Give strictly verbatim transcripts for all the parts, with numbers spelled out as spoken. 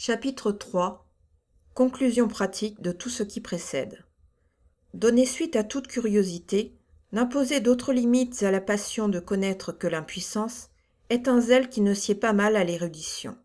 Chapitre trois. Conclusion pratique de tout ce qui précède. Donner suite à toute curiosité, n'imposer d'autres limites à la passion de connaître que l'impuissance, est un zèle qui ne sied pas mal à l'érudition.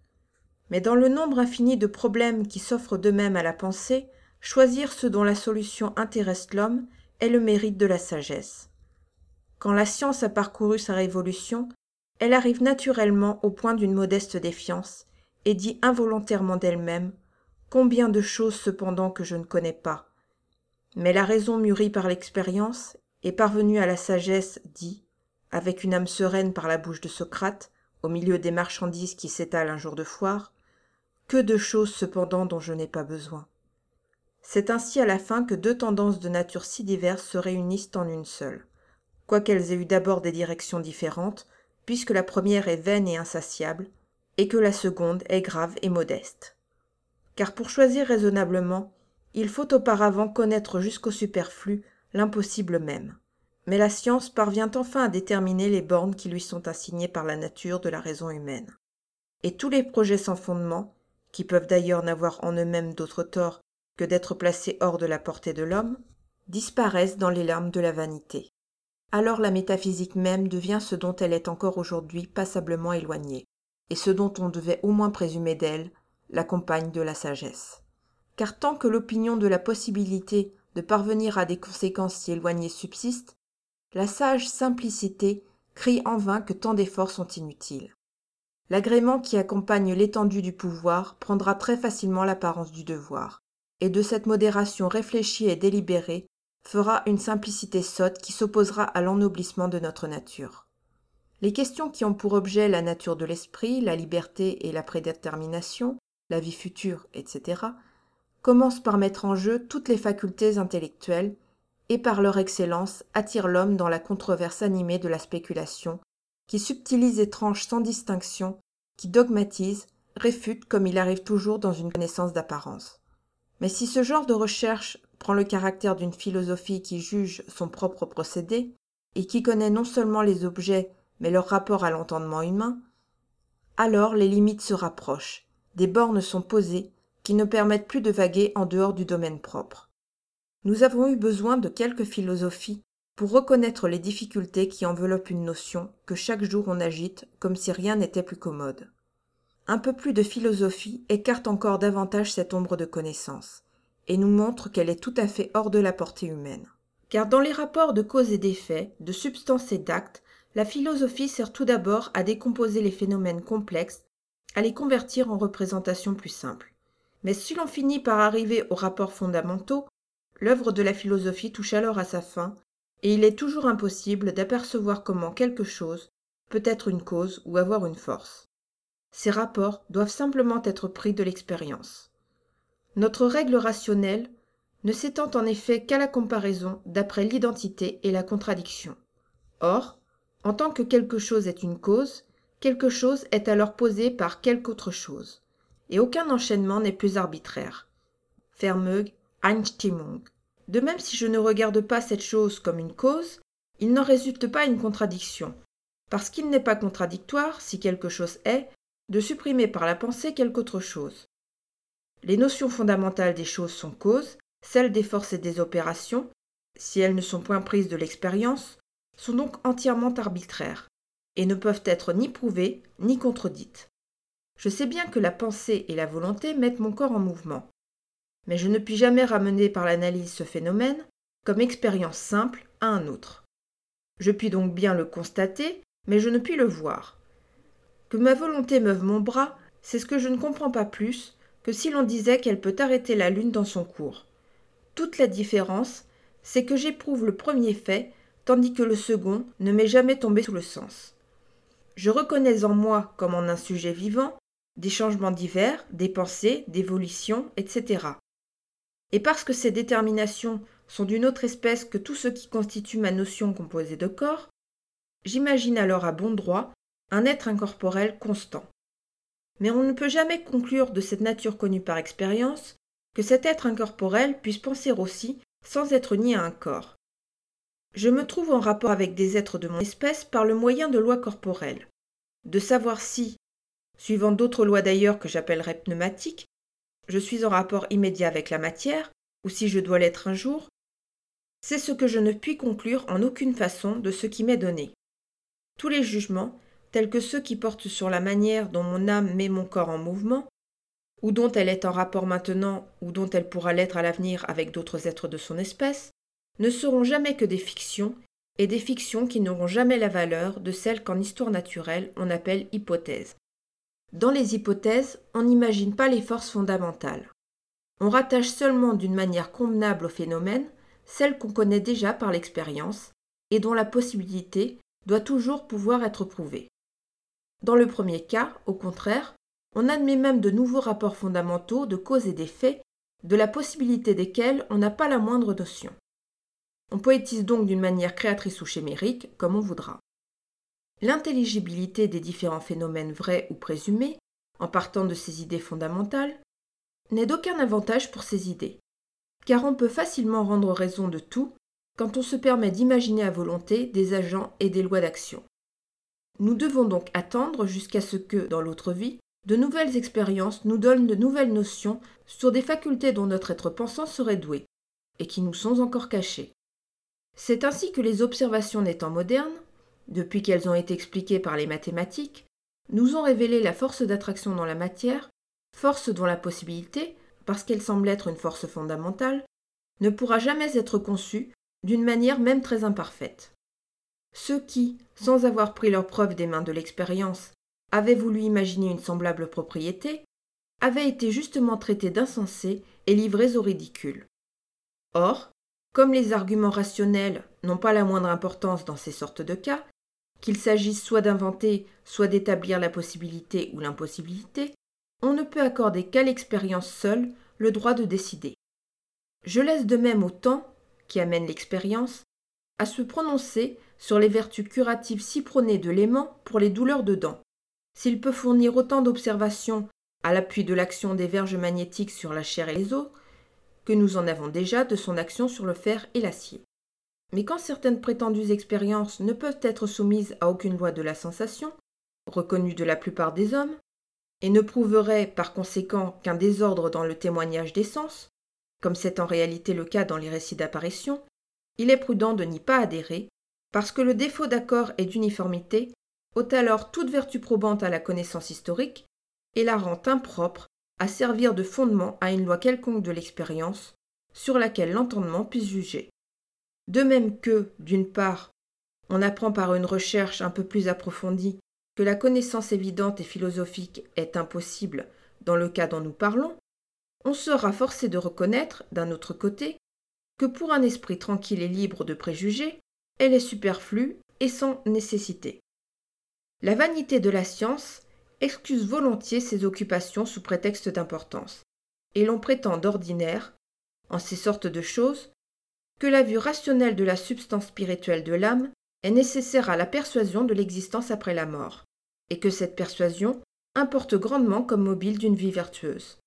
Mais dans le nombre infini de problèmes qui s'offrent d'eux-mêmes à la pensée, choisir ceux dont la solution intéresse l'homme est le mérite de la sagesse. Quand la science a parcouru sa révolution, elle arrive naturellement au point d'une modeste défiance, et dit involontairement d'elle-même « Combien de choses cependant que je ne connais pas !» Mais la raison mûrie par l'expérience et parvenue à la sagesse dit, avec une âme sereine par la bouche de Socrate, au milieu des marchandises qui s'étalent un jour de foire, « Que de choses cependant dont je n'ai pas besoin !» C'est ainsi à la fin que deux tendances de nature si diverses se réunissent en une seule, quoiqu'elles aient eu d'abord des directions différentes, puisque la première est vaine et insatiable, et que la seconde est grave et modeste. Car pour choisir raisonnablement, il faut auparavant connaître jusqu'au superflu l'impossible même. Mais la science parvient enfin à déterminer les bornes qui lui sont assignées par la nature de la raison humaine. Et tous les projets sans fondement, qui peuvent d'ailleurs n'avoir en eux-mêmes d'autre tort que d'être placés hors de la portée de l'homme, disparaissent dans les larmes de la vanité. Alors la métaphysique même devient ce dont elle est encore aujourd'hui passablement éloignée, et ce dont on devait au moins présumer d'elle, la compagne de la sagesse. Car tant que l'opinion de la possibilité de parvenir à des conséquences si éloignées subsiste, la sage simplicité crie en vain que tant d'efforts sont inutiles. L'agrément qui accompagne l'étendue du pouvoir prendra très facilement l'apparence du devoir, et de cette modération réfléchie et délibérée fera une simplicité sotte qui s'opposera à l'ennoblissement de notre nature. Les questions qui ont pour objet la nature de l'esprit, la liberté et la prédétermination, la vie future, et cetera, commencent par mettre en jeu toutes les facultés intellectuelles et par leur excellence attirent l'homme dans la controverse animée de la spéculation, qui subtilise et tranche sans distinction, qui dogmatise, réfute comme il arrive toujours dans une connaissance d'apparence. Mais si ce genre de recherche prend le caractère d'une philosophie qui juge son propre procédé, et qui connaît non seulement les objets, mais leur rapport à l'entendement humain, alors les limites se rapprochent, des bornes sont posées qui ne permettent plus de vaguer en dehors du domaine propre. Nous avons eu besoin de quelques philosophies pour reconnaître les difficultés qui enveloppent une notion que chaque jour on agite comme si rien n'était plus commode. Un peu plus de philosophie écarte encore davantage cette ombre de connaissance, et nous montre qu'elle est tout à fait hors de la portée humaine. Car dans les rapports de cause et d'effet, de substance et d'acte, la philosophie sert tout d'abord à décomposer les phénomènes complexes, à les convertir en représentations plus simples. Mais si l'on finit par arriver aux rapports fondamentaux, l'œuvre de la philosophie touche alors à sa fin, et il est toujours impossible d'apercevoir comment quelque chose peut être une cause ou avoir une force. Ces rapports doivent simplement être pris de l'expérience. Notre règle rationnelle ne s'étend en effet qu'à la comparaison d'après l'identité et la contradiction. Or, en tant que quelque chose est une cause, quelque chose est alors posé par quelque autre chose, et aucun enchaînement n'est plus arbitraire. Vermeugue, Einstimmung. De même, si je ne regarde pas cette chose comme une cause, il n'en résulte pas une contradiction, parce qu'il n'est pas contradictoire, si quelque chose est, de supprimer par la pensée quelque autre chose. Les notions fondamentales des choses sont causes, celles des forces et des opérations, si elles ne sont point prises de l'expérience, sont donc entièrement arbitraires, et ne peuvent être ni prouvées ni contredites. Je sais bien que la pensée et la volonté mettent mon corps en mouvement, mais je ne puis jamais ramener par l'analyse ce phénomène, comme expérience simple, à un autre. Je puis donc bien le constater, mais je ne puis le voir. Que ma volonté meuve mon bras, c'est ce que je ne comprends pas plus que si l'on disait qu'elle peut arrêter la lune dans son cours. Toute la différence, c'est que j'éprouve le premier fait, tandis que le second ne m'est jamais tombé sous le sens. Je reconnais en moi, comme en un sujet vivant, des changements divers, des pensées, des volitions, et cetera. Et parce que ces déterminations sont d'une autre espèce que tout ce qui constitue ma notion composée de corps, j'imagine alors à bon droit un être incorporel constant. Mais on ne peut jamais conclure de cette nature connue par expérience que cet être incorporel puisse penser aussi sans être nié à un corps. Je me trouve en rapport avec des êtres de mon espèce par le moyen de lois corporelles, de savoir si, Suivant d'autres lois d'ailleurs que j'appellerais pneumatiques, je suis en rapport immédiat avec la matière, ou si je dois l'être un jour, c'est ce que je ne puis conclure en aucune façon de ce qui m'est donné. Tous les jugements, tels que ceux qui portent sur la manière dont mon âme met mon corps en mouvement, ou dont elle est en rapport maintenant, ou dont elle pourra l'être à l'avenir avec d'autres êtres de son espèce, ne seront jamais que des fictions, et des fictions qui n'auront jamais la valeur de celles qu'en histoire naturelle on appelle hypothèses. Dans les hypothèses, on n'imagine pas les forces fondamentales. On rattache seulement d'une manière convenable au phénomène celles qu'on connaît déjà par l'expérience, et dont la possibilité doit toujours pouvoir être prouvée. Dans le premier cas, au contraire, on admet même de nouveaux rapports fondamentaux de cause et d'effet, de la possibilité desquels on n'a pas la moindre notion. On poétise donc d'une manière créatrice ou chimérique, comme on voudra. L'intelligibilité des différents phénomènes vrais ou présumés, en partant de ces idées fondamentales, n'est d'aucun avantage pour ces idées, car on peut facilement rendre raison de tout quand on se permet d'imaginer à volonté des agents et des lois d'action. Nous devons donc attendre jusqu'à ce que, dans l'autre vie, de nouvelles expériences nous donnent de nouvelles notions sur des facultés dont notre être pensant serait doué, et qui nous sont encore cachées. C'est ainsi que les observations n'étant modernes, depuis qu'elles ont été expliquées par les mathématiques, nous ont révélé la force d'attraction dans la matière, force dont la possibilité, parce qu'elle semble être une force fondamentale, ne pourra jamais être conçue d'une manière même très imparfaite. Ceux qui, sans avoir pris leur preuve des mains de l'expérience, avaient voulu imaginer une semblable propriété, avaient été justement traités d'insensés et livrés au ridicule. Or, comme les arguments rationnels n'ont pas la moindre importance dans ces sortes de cas, qu'il s'agisse soit d'inventer, soit d'établir la possibilité ou l'impossibilité, on ne peut accorder qu'à l'expérience seule le droit de décider. Je laisse de même au temps, qui amène l'expérience, à se prononcer sur les vertus curatives si prônées de l'aimant pour les douleurs de dents. S'il peut fournir autant d'observations à l'appui de l'action des verges magnétiques sur la chair et les os, que nous en avons déjà de son action sur le fer et l'acier. Mais quand certaines prétendues expériences ne peuvent être soumises à aucune loi de la sensation, reconnue de la plupart des hommes, et ne prouveraient par conséquent qu'un désordre dans le témoignage des sens, comme c'est en réalité le cas dans les récits d'apparition, il est prudent de n'y pas adhérer, parce que le défaut d'accord et d'uniformité ôte alors toute vertu probante à la connaissance historique et la rend impropre à servir de fondement à une loi quelconque de l'expérience sur laquelle l'entendement puisse juger. De même que, d'une part, on apprend par une recherche un peu plus approfondie que la connaissance évidente et philosophique est impossible dans le cas dont nous parlons, on sera forcé de reconnaître, d'un autre côté, que pour un esprit tranquille et libre de préjugés, elle est superflue et sans nécessité. La vanité de la science excuse volontiers ces occupations sous prétexte d'importance, et l'on prétend d'ordinaire, en ces sortes de choses, que la vue rationnelle de la substance spirituelle de l'âme est nécessaire à la persuasion de l'existence après la mort, et que cette persuasion importe grandement comme mobile d'une vie vertueuse.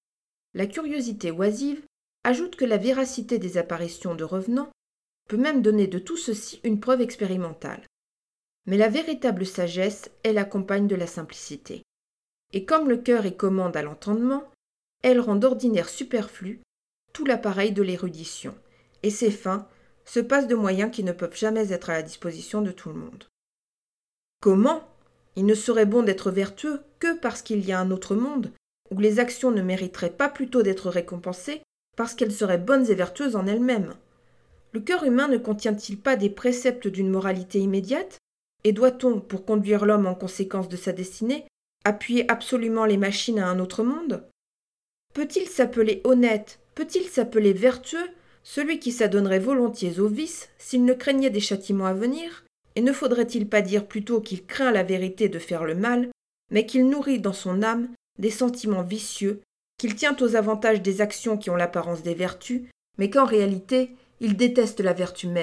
La curiosité oisive ajoute que la véracité des apparitions de revenants peut même donner de tout ceci une preuve expérimentale. Mais la véritable sagesse est la compagne de la simplicité. Et comme le cœur est commande à l'entendement, elle rend d'ordinaire superflu tout l'appareil de l'érudition, et ses fins se passent de moyens qui ne peuvent jamais être à la disposition de tout le monde. Comment ? Il ne serait bon d'être vertueux que parce qu'il y a un autre monde, où les actions ne mériteraient pas plutôt d'être récompensées parce qu'elles seraient bonnes et vertueuses en elles-mêmes. Le cœur humain ne contient-il pas des préceptes d'une moralité immédiate ? Et doit-on, pour conduire l'homme en conséquence de sa destinée, appuyer absolument les machines à un autre monde ? Peut-il s'appeler honnête, peut-il s'appeler vertueux, celui qui s'adonnerait volontiers au vice s'il ne craignait des châtiments à venir ? Et ne faudrait-il pas dire plutôt qu'il craint la vérité de faire le mal, mais qu'il nourrit dans son âme des sentiments vicieux, qu'il tient aux avantages des actions qui ont l'apparence des vertus, mais qu'en réalité, il déteste la vertu même ?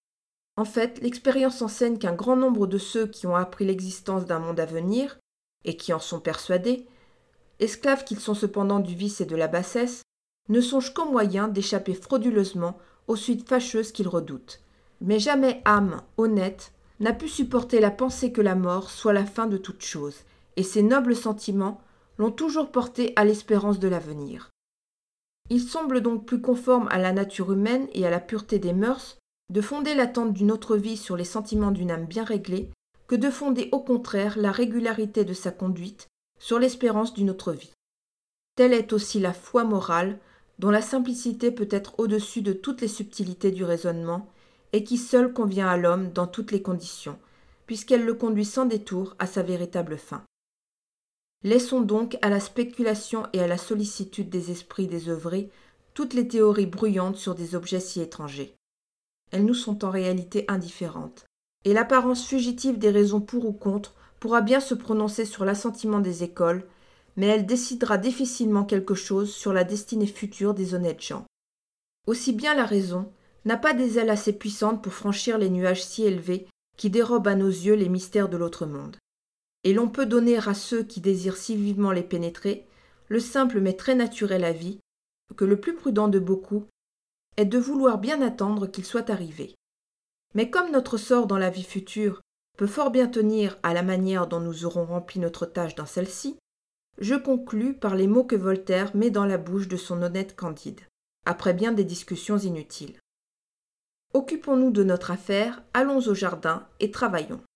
En fait, l'expérience enseigne qu'un grand nombre de ceux qui ont appris l'existence d'un monde à venir, et qui en sont persuadés, esclaves qu'ils sont cependant du vice et de la bassesse, ne songent qu'au moyen d'échapper frauduleusement aux suites fâcheuses qu'ils redoutent. Mais jamais âme honnête n'a pu supporter la pensée que la mort soit la fin de toute chose, et ces nobles sentiments l'ont toujours porté à l'espérance de l'avenir. Il semble donc plus conforme à la nature humaine et à la pureté des mœurs de fonder l'attente d'une autre vie sur les sentiments d'une âme bien réglée que de fonder au contraire la régularité de sa conduite sur l'espérance d'une autre vie. Telle est aussi la foi morale, dont la simplicité peut être au-dessus de toutes les subtilités du raisonnement, et qui seule convient à l'homme dans toutes les conditions, puisqu'elle le conduit sans détour à sa véritable fin. Laissons donc à la spéculation et à la sollicitude des esprits désœuvrés toutes les théories bruyantes sur des objets si étrangers. Elles nous sont en réalité indifférentes, et l'apparence fugitive des raisons pour ou contre pourra bien se prononcer sur l'assentiment des écoles, mais elle décidera difficilement quelque chose sur la destinée future des honnêtes gens. Aussi bien la raison n'a pas des ailes assez puissantes pour franchir les nuages si élevés qui dérobent à nos yeux les mystères de l'autre monde. Et l'on peut donner à ceux qui désirent si vivement les pénétrer le simple mais très naturel avis que le plus prudent de beaucoup est de vouloir bien attendre qu'ils soient arrivés. Mais comme notre sort dans la vie future peut fort bien tenir à la manière dont nous aurons rempli notre tâche dans celle-ci, je conclus par les mots que Voltaire met dans la bouche de son honnête Candide, après bien des discussions inutiles. Occupons-nous de notre affaire, allons au jardin et travaillons.